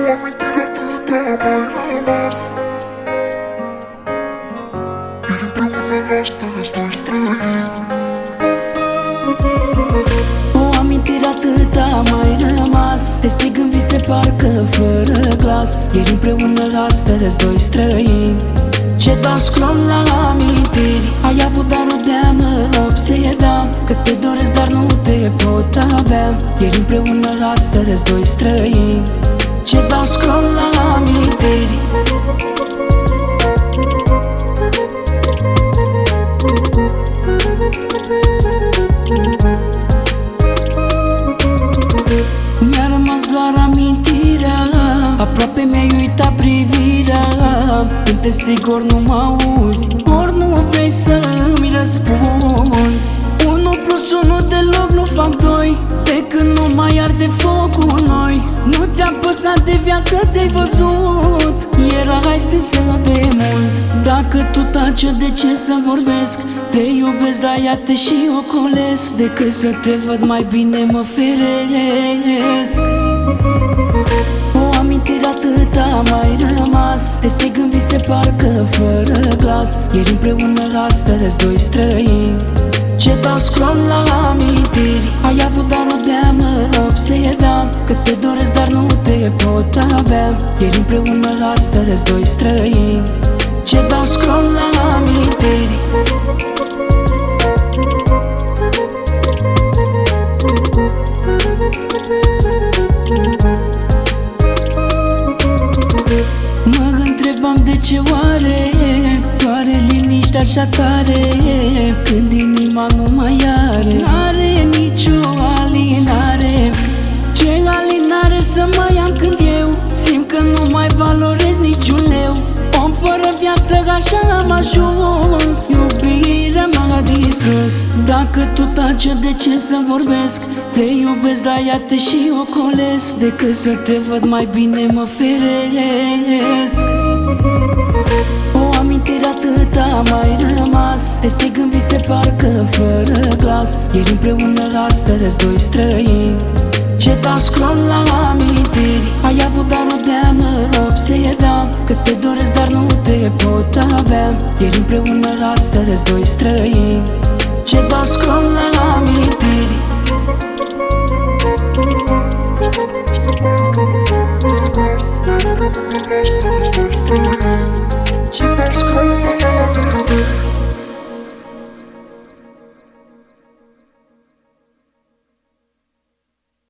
amintire atâta mai rămas. Ieri împreună, astăzi doi străini. O amintire atâta mai rămas. Te strig în vise parcă fără glas. Ieri împreună, astăzi doi străini. Ce dau scroll la amintiri. Ai avut dar o deamă obsedam, că te doresc dar nu te pot avea. Ieri împreună, astăzi doi străini. Ce dau scroll la amintiri. Mi-a rămas doar amintirea, aproape mi-ai uitat privirea. Când te strig ori nu mă auzi, ori nu vrei să îmi răspunzi. 1+1 deloc nu fac 2, de când nu mai arde focul noi. Nu ți-a păsat de viață, ți-ai văzut, erai stinsă de mult. Dacă tu taci, de ce să vorbesc? Te iubesc, dar iată și ocolesc. Decât să te văd, mai bine mă feresc. O amintire atâta mai rămas. Te strig în vise parcă fără glas. Ieri împreună, astăzi doi străini. Ce dau scroll la amintiri. Ai avut dar o deamă obsedam, că te doresc dar nu te pot avea. Ieri împreună, astăzi doi străini. Ce dau scroll la amintiri. Mă întrebam de ce oare doare liniștea așa tare, când inima nu mai are. N-are nicio alinare. Ce alinare să mai am când eu simt că nu mai valorez niciun leu. Om fără viață, așa am ajuns. Iubirea m-a distrus. Dacă tu taci, de ce să vorbesc? Te iubesc, dar iată și ocolesc. Decât să te văd, mai bine mă feresc. O amintire atâta mai rămas. Te strig în vise parcă fără glas. Ieri împreună, astăzi doi străini. Ce dau scroll la amintiri. Ai avut dar o deamă obsedam, că te doresc dar nu te pot avea. Ieri împreună, astăzi doi străini. Ce dau scroll la amintiri. Astăzi doi străini.